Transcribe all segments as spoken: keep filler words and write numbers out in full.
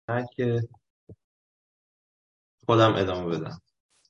نه که خودم ادامه بدم.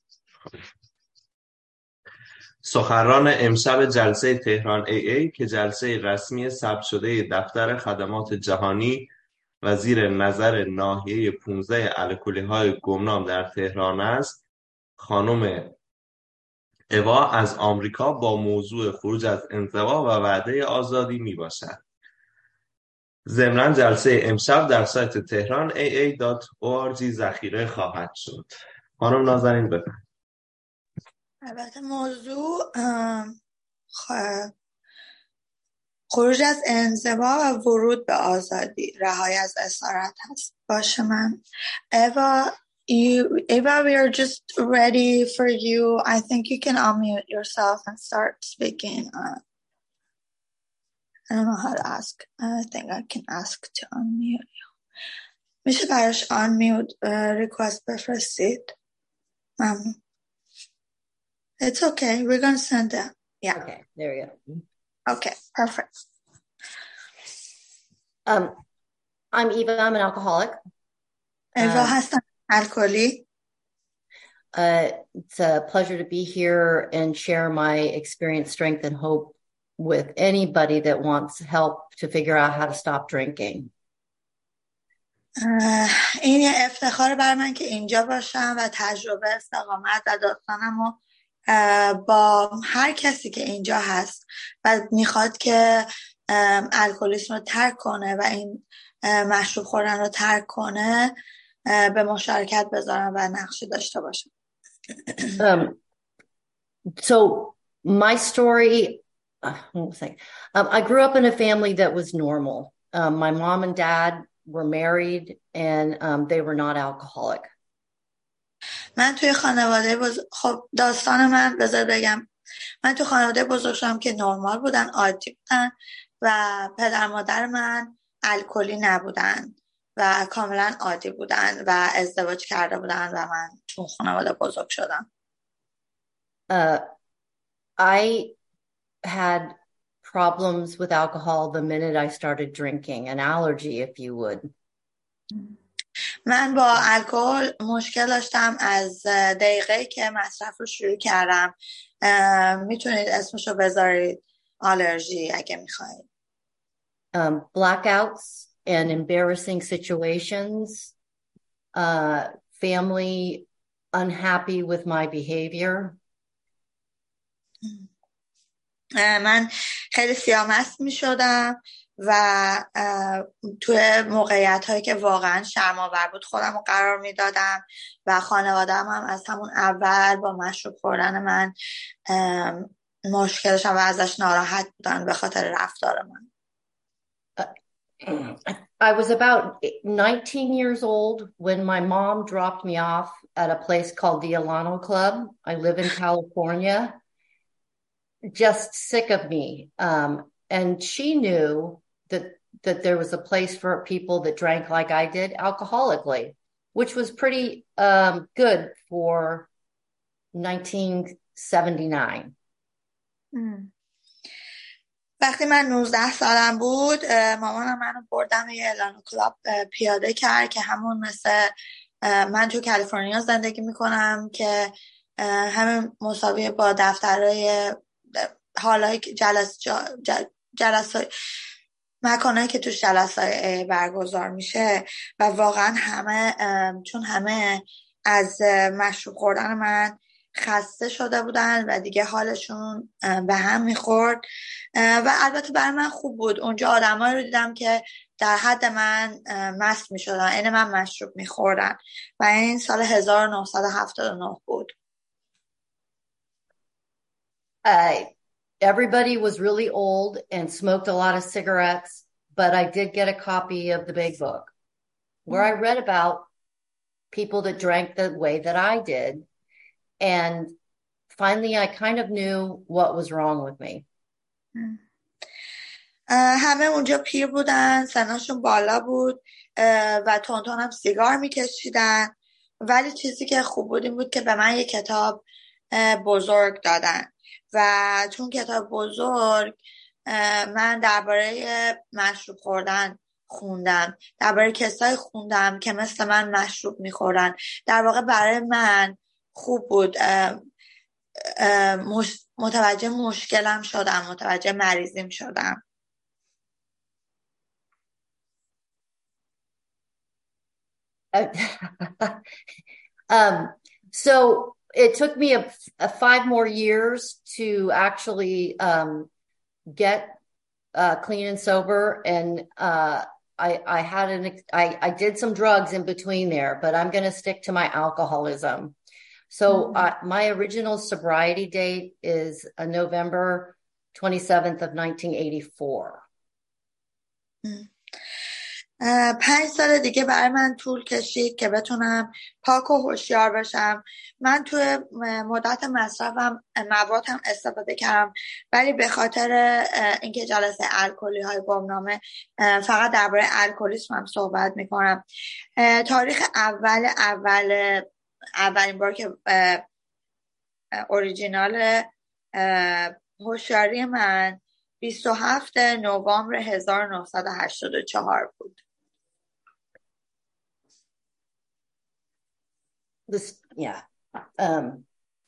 سخنران امشب جلسه تهران ای ای که جلسه رسمی ثبت شده دفتر خدمات جهانی و زیر نظر ناحیه پانزده الکلی‌های گمنام در تهران است، خانم اوا از آمریکا با موضوع خروج از انزوا و وعده آزادی می باشد. ضمناً جلسه امشب در سایت تهران ای ای دات او آر جی ذخیره خواهد شد. خانم نازنین بفرمایید. البته موضوع خ- خروج از انزوا و ورود به آزادی، رهایی از اسارت هست. باشه من Eva, you, Eva, we are just ready for you. I think you can unmute yourself and start speaking. Uh, I don't know how to ask. I think I can ask to unmute you. میشه براش unmute uh, request بفرستید؟ ممنون. It's okay. We're going to send them. Yeah. Okay, there we go. Okay, perfect. Um, I'm Eva. I'm an alcoholic. Eva Um, هستم الکلی. Uh, it's a pleasure to be here and share my experience, strength, and hope with anybody that wants help to figure out how to stop drinking. این یه افتخار بر من که اینجا باشم و تجربه استقامت و داستانمو با هر کسی که اینجا هست و میخواد که الکلیسم رو ترک کنه و این مشروب خوردن رو ترک کنه به مشارکت بذارم و نقشی داشته باشم. Um, so my story, uh, one second. Um, I grew up in a family that was normal. Um, my mom and dad were married and um, they were not alcoholic. من توی خانواده بزرگ خب داستان من بذار بگم من توی خانواده بزرگ شدم که نرمال بودن، عادی بودن و پدر مادر من الکلی نبودن و کاملا عادی بودن و ازدواج کرده بودن و من تو خانواده بزرگ شدم. Uh, I had problems with alcohol the minute I started drinking, an allergy, if you would. من با الکل مشکل داشتم از دقیقه که مصرف رو شروع کردم. میتونید اسمشو بذارید آلرژی اگه میخواید. Um, blackouts and embarrassing situations, uh, family unhappy with my behavior. من خیلی سیامست می شدم و توی موقعیت هایی که واقعا شرم‌آور بود خودم رو قرار می دادم و خانواده‌ام هم از همون اول با مشروب خوردن من مشکل داشتن و ازش ناراحت بودن به خاطر رفتار من. I was about nineteen years old when my mom dropped me off at a place called the Alano Club. I live in California. Just sick of me. Um, and she knew that, that there was a place for people that drank like I did alcoholically, which was pretty, um, good for nineteen seventy-nine. Mm. وقتی من نوزده سالم بود مامانم منو بردم یه الانو کلاب پیاده کرد که همون مثل من تو کالیفرنیا زندگی میکنم که همین مساویه با دفترهای حالای جلس جلسای مکانایی که توش جلسای برگزار میشه و واقعا همه چون همه از مشروب خوردن من خسته شده بودن و دیگه حالشون به هم میخورد و البته برای من خوب بود. اونجا آدمایی رو دیدم که در حد من مست میشدن، این من مشروب میخوردن و این سال هزار و نهصد و هفتاد و نه بود. Uh, everybody was really old and smoked a lot of cigarettes, but I did get a copy of the Big Book where I read about people that drank the way that I did. And finally, I kind of knew what was wrong with me. همه اونجا پیر بودن، سنشون بالا بود و تون تون هم سیگار میکشیدن، ولی چیزی که خوب بود این بود که به من یه کتاب بزرگ دادن و چون کتاب بزرگ من درباره مشروب خوردن خوندم، درباره کسایی خوندم که مثل من مشروب میخورن. در واقع برای من خوب بود، اه اه مش... متوجه مشکلم شدم، متوجه مریضیم شدم. um, so it took me a, a five more years to actually um, get uh, clean and sober, and uh, I, I had an I, I did some drugs in between there, but I'm going to stick to my alcoholism. So mm-hmm. uh, my original sobriety date is uh, November twenty-seventh of nineteen eighty-four. Mm. پنج سال دیگه برای من طول کشید که بتونم پاک و هوشیار بشم. من توی مدت مصرفم موادم استفاده کردم، ولی به خاطر اینکه جلسه الکلی های گمنامه فقط درباره الکلیسم هم صحبت میکنم. تاریخ اول اول اولین بار که اوریجینال هوشیاری من بیست و هفتم نوامبر هزار و نهصد و هشتاد و چهار بود. This, yeah, um,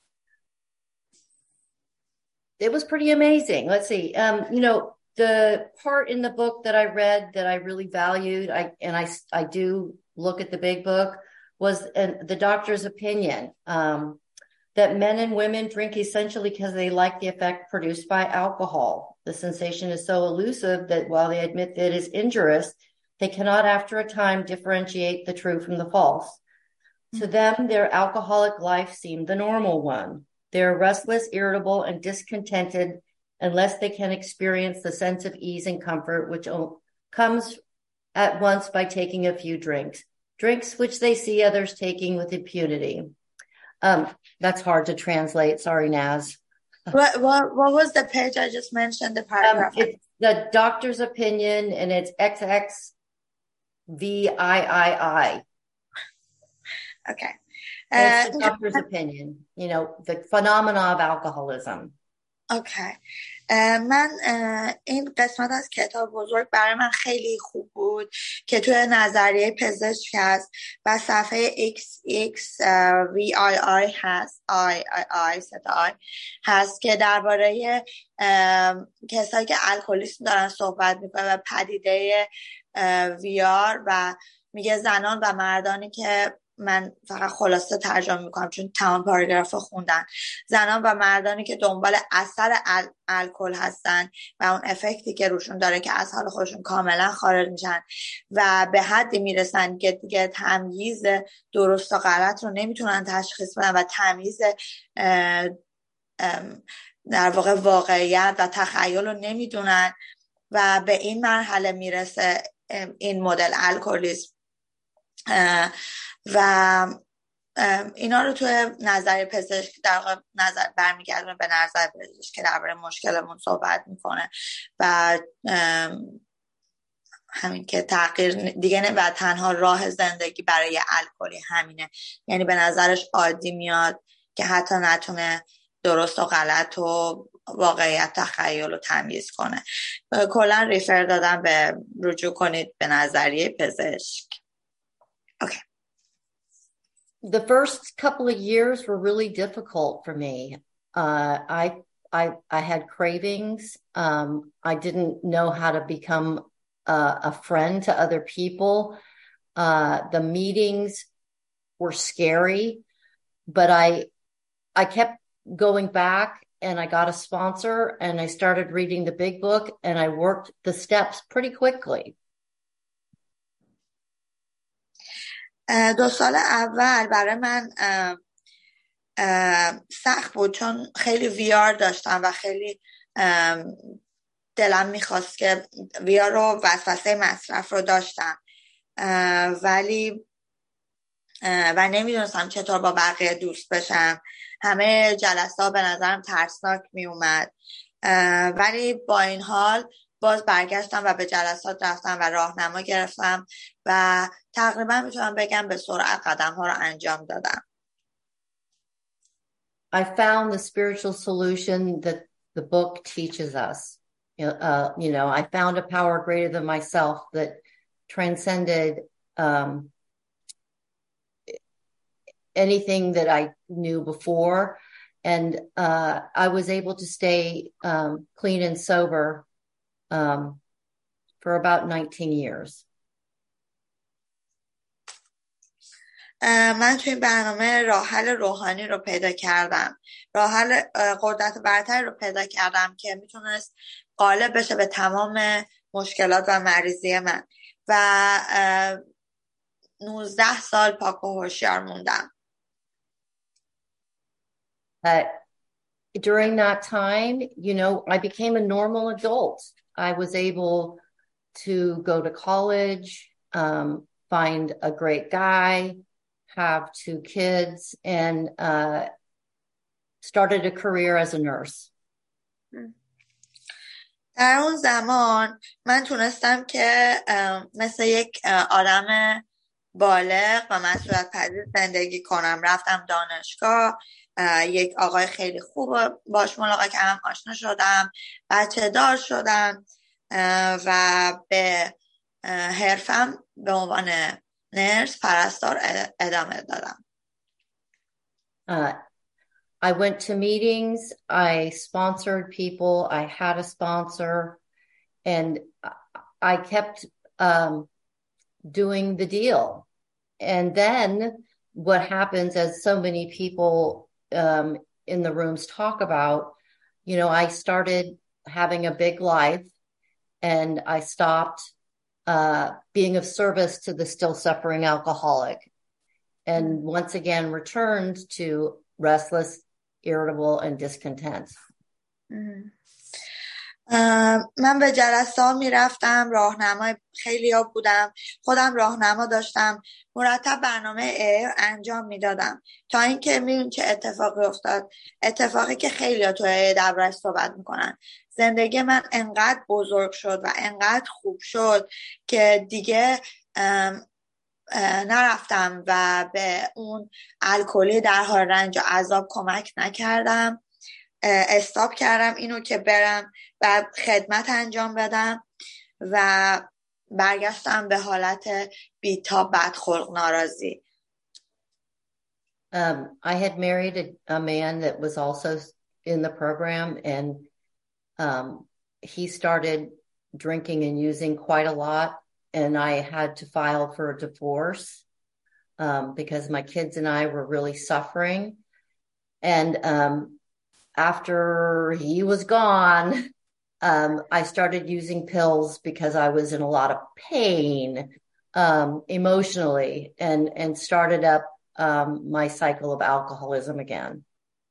it was pretty amazing. Let's see, um, you know, the part in the book that I read that I really valued, I and I I do look at the big book, was uh, the doctor's opinion um, that men and women drink essentially because they like the effect produced by alcohol. The sensation is so elusive that while they admit that it is injurious, they cannot, after a time, differentiate the true from the false. To them, their alcoholic life seemed the normal one. They're restless, irritable, and discontented unless they can experience the sense of ease and comfort which comes at once by taking a few drinks, drinks which they see others taking with impunity. Um, that's hard to translate. Sorry, Naz. What, what, what was the page I just mentioned, the paragraph? Um, it's the doctor's opinion, and it's X X V I I I. Okay. It's the doctor's opinion, you know, the phenomena of alcoholism. Okay. من این قسمت از کتاب بزرگ برای من خیلی خوب بود که توی نظریه پزشک هست و صفحه ایکس ایکس وی آی آی هست آی آی آی آی هست که درباره کسایی که الکلیسم دارن صحبت میکنه و پدیده ویار و میگه زنان و مردانی که من فقط خلاصه ترجمه میکنم چون تمام پاراگراف خوندن، زنان و مردانی که دنبال اثر ال- الکل هستن و اون افکتی که روشون داره که از حال خودشون کاملا خارج میشن و به حدی میرسن که دیگه تمییز درست و غلط رو نمیتونن تشخیص بدن و تمییز در واقع واقعیت و تخیل رو نمیدونن و به این مرحله میرسه این مدل الکلیسم. و اینا رو توی نظر پزشک در واقع نظر برمیگردونه به نظر پزشک که درباره مشکلمون صحبت میکنه و همین که تغییر دیگه نه و تنها راه زندگی برای الکلی همینه، یعنی به نظرش عادی میاد که حتی نتونه درست و غلط و واقعیت تخیل و تمیز کنه. کلا ریفر دادم به رجوع کنید به نظریه پزشک. Okay. The first couple of years were really difficult for me. Uh, I, I, I had cravings. Um, I didn't know how to become a, a friend to other people. Uh, the meetings were scary, but I, I kept going back and I got a sponsor and I started reading the big book and I worked the steps pretty quickly. دو سال اول برای من سخت بود چون خیلی ویار داشتم و خیلی دلم میخواست که ویار رو وسوسه مصرف رو داشتم ولی و نمیدونستم چطور با بقیه دوست بشم. همه جلسه ها به نظرم ترسناک میومد ولی با این حال باز برگشتم و به جلسات رفتم و راهنما گرفتم و تقریبا میتونم بگم به سرعت قدم ها رو انجام دادم. I found the spiritual solution that the book teaches us. Uh, you know, I found a power greater than myself that transcended um, anything that I knew before. And uh, I was able to stay um, clean and sober um, for about nineteen years. من توی برنامه راه حل روحانی رو پیدا کردم، راه حل قدرت برتری رو پیدا کردم که میتونست غالب بشه به تمام مشکلات و مریضی من و نوزده سال پاک و هوشیار موندم. Uh, during that time, you know, I became a normal adult. I was able to go to college, um, find a great guy, have two kids, and uh, started a career as a nurse. در اون زمان من تونستم که مثل یک آدم بالغ و مسئولیت پذیر زندگی کنم. رفتم دانشگاه، یک آقای خیلی خوب باش ملاقات کردم، آشنا شدم، بچه دار شدم و به حرفم به عنوان نرس پرستار ادامه دادم. Uh, I went to meetings, I sponsored people, I had a sponsor, and I kept um, doing the deal. And then what happens, as so many people um, in the rooms talk about, you know, I started having a big life and I stopped uh, being of service to the still suffering alcoholic. And once again returned to restless, irritable, and discontent. من به جلسه ها می رفتم، راهنمای خیلی ها بودم، خودم راهنما داشتم، مرتب برنامه ای انجام می دادم تا اینکه میبینیم چه اتفاقی افتاد. اتفاقی که خیلی ها توی دربارش صحبت میکنن. زندگی من انقدر بزرگ شد و انقدر خوب شد که دیگه نرفتم و به اون الکلی در حال رنج و عذاب کمک نکردم. استاپ کردم اینو که برم و خدمت انجام بدم و برگشتم به حالت بی‌تاب، بدخلق، ناراضی. Um, I had married a, a man that was also in the program, and um, he started drinking and using quite a lot, and I had to file for a divorce um, because my kids and I were really suffering. And um, after he was gone, um, I started using pills because I was in a lot of pain um, emotionally, and and started up um, my cycle of alcoholism again.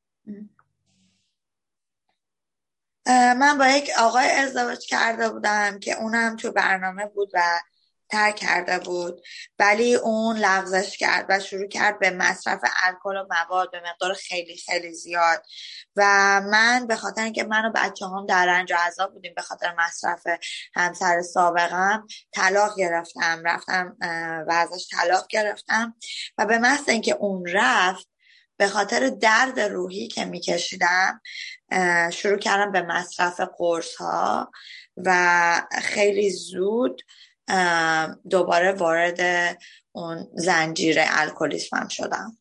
من با یک آقای ازدواج کرده بودم که اونم تو برنامه بود و ترک کرده بود، ولی اون لغزش کرد و شروع کرد به مصرف الکل و مواد به مقدار خیلی خیلی زیاد و من به خاطر اینکه من و بچه هم در رنج و عذاب بودیم به خاطر مصرف همسر سابقم طلاق گرفتم، رفتم و ازش طلاق گرفتم و به محض اینکه اون رفت به خاطر درد روحی که میکشیدم شروع کردم به مصرف قرص ها و خیلی زود دوباره وارد اون زنجیر الکلیسم شدم.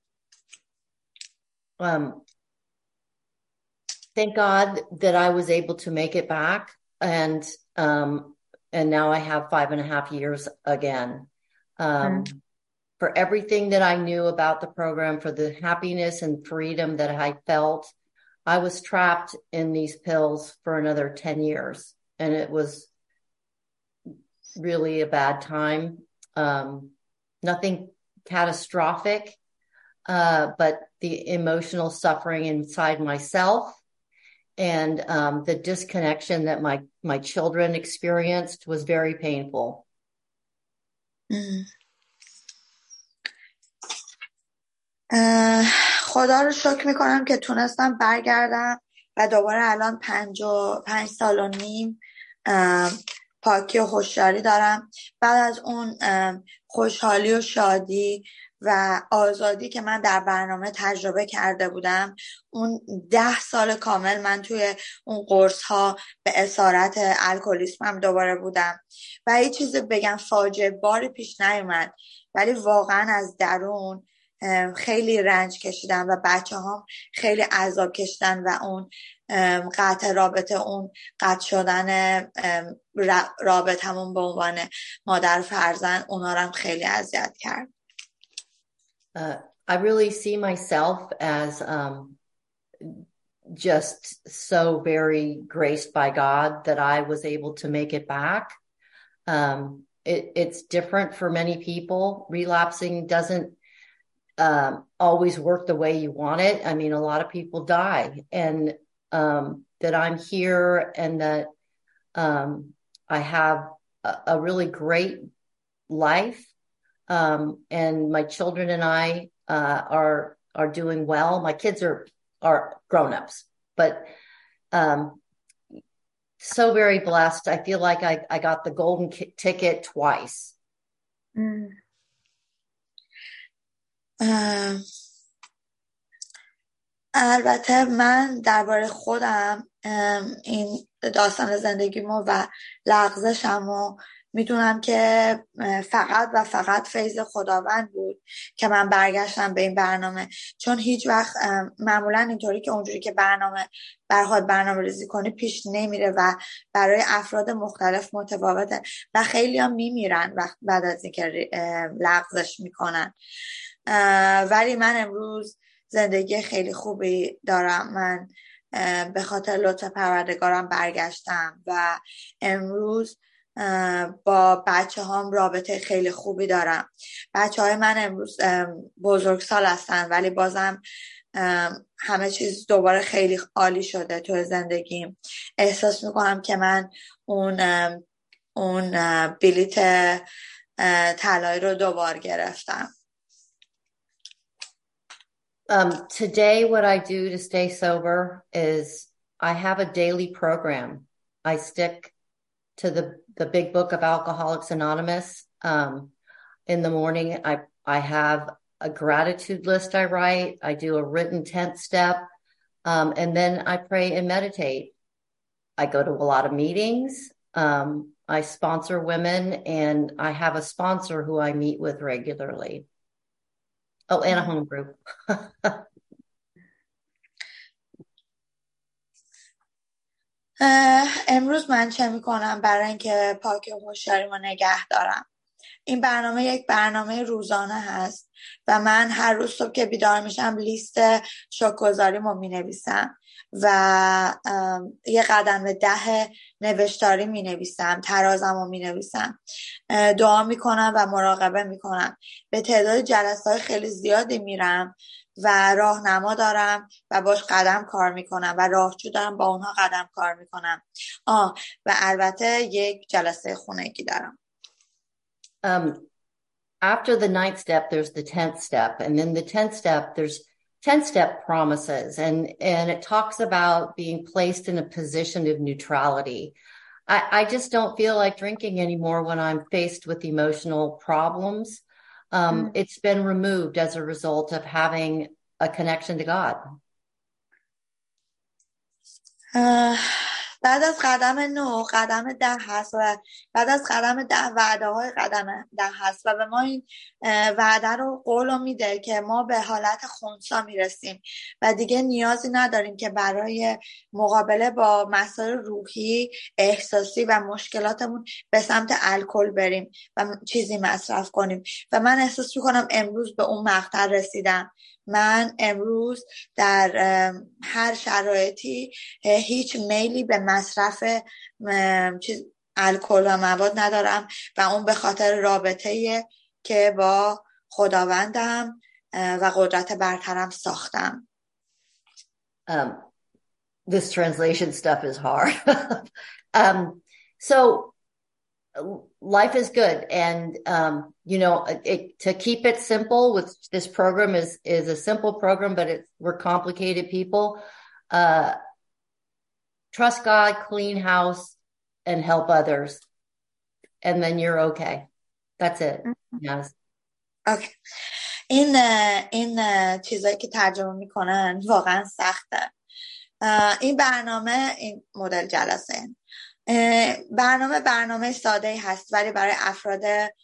Um, thank God that I was able to make it back, and um, and now I have five and a half years again. Um, mm. For everything that I knew about the program, for the happiness and freedom that I felt, I was trapped in these pills for another ten years, and it was really a bad time. Um, nothing catastrophic, uh, but the emotional suffering inside myself and um, the disconnection that my, my children experienced was very painful. Mm. خدا رو شکر میکنم که تونستم برگردم و دوباره الان پنج و پنج سال و نیم پاکی و هوشیاری دارم. بعد از اون خوشحالی و شادی و آزادی که من در برنامه تجربه کرده بودم، اون ده سال کامل من توی اون قرص ها به اسارت الکلیسمم دوباره بودم و هیچ چیزی بگم فاجعه باری پیش نیومد، ولی واقعا از درون خیلی رنج کشیدم و بچه هم خیلی عذاب کشیدن و اون قطع رابطه، اون قطع شدن رابطمون به عنوان مادر فرزند، اونا رو هم خیلی اذیت کرد. Uh, I really see myself as um, just so very graced by God that I was able to make it back. Um, it, it's different for many people. Relapsing doesn't um, always work the way you want it. I mean, a lot of people die, and um, that I'm here and that um, I have a, a really great life. Um, and my children and I uh, are are doing well. My kids are are grown-ups, but um, so very blessed. I feel like I, I got the golden k- ticket twice. Mm. Uh, البته من درباره خودم این داستان زندگیمو و لغزشمو میدونم که فقط و فقط فیض خداوند بود که من برگشتم به این برنامه، چون هیچ وقت معمولا اینطوری که اونجوری که برنامه برخواد برنامه ریزی کنی پیش نمیره و برای افراد مختلف متفاوته و خیلی هم میمیرن وقت بعد از اینکه لغزش میکنن. ولی من امروز زندگی خیلی خوبی دارم. من به خاطر لطف پروردگارم برگشتم و امروز با بچه هام رابطه خیلی خوبی دارم. بچه های من امروز بزرگسال هستن ولی بازم همه چیز دوباره خیلی عالی شده تو زندگیم. احساس میکنم که من اون اون بلیت طلایی رو دوبار گرفتم. Um, today, what I do to stay sober is I have a daily program. I stick to the, the big book of Alcoholics Anonymous. Um, in the morning, I, I have a gratitude list I write. I do a written tenth step. Um, and then I pray and meditate. I go to a lot of meetings. Um, I sponsor women, and I have a sponsor who I meet with regularly. Oh, and a home group. امروز من چه میکنم برای اینکه پاک و هوشیاریمو نگه دارم؟ این برنامه یک برنامه روزانه هست و من هر روز صبح که بیدار میشم لیست شکرگزاریمو مینویسم و یه قدم ده نوشتاری مینویسم، ترازمو مینویسم، دعا میکنم و مراقبه میکنم. به تعداد جلسات خیلی زیادی میرم و راهنما دارم و باش قدم کار میکنم و راهجو دارم با اونها قدم کار میکنم. آه و البته یک جلسه خونگی دارم. Um, after the ninth step, there's the tenth step. And then the tenth step, there's ten step promises. And, and it talks about being placed in a position of neutrality. I, I just don't feel like drinking anymore when I'm faced with emotional problems. Um, mm. It's been removed as a result of having a connection to God. Uh... بعد از قدم نه قدم ده هست و بعد از قدم ده وعده های قدم ده هست و به ما این وعده رو قول میده که ما به حالت خنثی میرسیم و دیگه نیازی نداریم که برای مقابله با مسائل روحی، احساسی و مشکلاتمون به سمت الکل بریم و چیزی مصرف کنیم. و من احساس میکنم امروز به اون مقطع رسیدم. من امروز در هر شرایطی هیچ میلی به مصرف چیز الکل و مواد ندارم و اون به خاطر رابطه‌ای که با خداوندم و قدرت برترم ساختم. Um, this translation stuff is hard. um, so life is good. And, um, you know, it, to keep it simple with this program is, is a simple program, but it, we're complicated people. Uh, trust God, clean house, and help others. And then you're okay. That's it. Yes. Okay. این این چیزایی که ترجمه میکنن واقعا سخته. این برنامه، این مدل جلسه برنامه برنامه ساده هست ولی برای افراد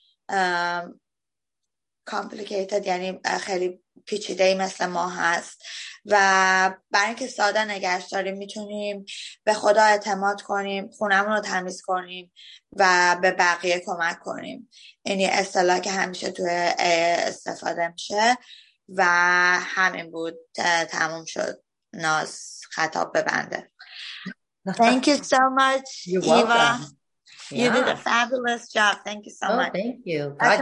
complicated یعنی خیلی پیچیده‌ای مثل ما هست و برای اینکه ساده نگهش داریم میتونیم به خدا اعتماد کنیم، خونمون رو تمیز کنیم و به بقیه کمک کنیم. این یه اصطلاح که همیشه توی استفاده میشه و همین بود. تموم شد. ناز خطاب به بنده. Thank you so much, You're Eva. welcome. You Yeah. did a fabulous job. Thank you so Oh, much. thank you. God